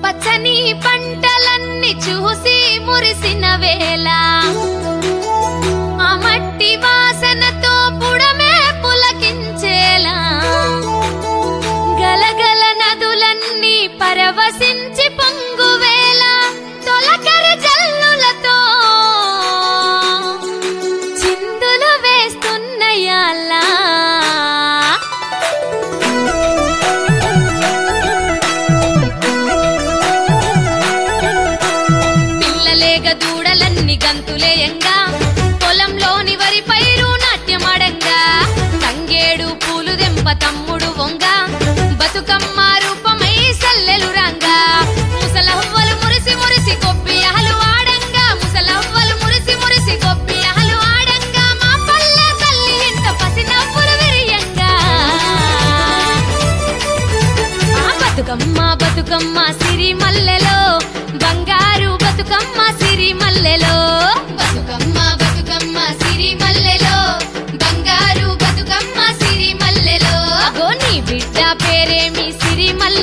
పచ్చని పంటలన్నీ చూసి మురిసిన వేళ ఆ మట్టి వాసనతో పుడమే పులకించేలా గలగల నదులన్నీ పరవశించి పొంగువేళ తొలకరి జల్లులతో చిందులు వేస్తున్నాయల్లా దూడలన్నీ గంతులేయంగా పొలంలోని వరి పైరు నాట్యమాడంగా తంగేడు పూలు దెంప తమ్ముడు వంగ బతుకమ్మ రూపమై సల్లెలు రంగా ముసలవ్వలు మురిసి మురిసి కొబ్బియాలు ఆడంగా ముసలవ్వలు మురిసి మురిసి కొబ్బియాలు ఆడంగా మా పల్లె తల్లి ఇంట పసి నవ్వులు విరియంగా బతుకమ్మ బతుకమ్మ సిరి మల్లెలో బంగారు బతుకమ్మ సిరి మల్లెలో బతుకమ్మ బతుకమ్మ సిరి మల్లెలో బంగారు బతుకమ్మ సిరి మల్లెలో నీ బిడ్డ పేరేమి సిరి మల్లె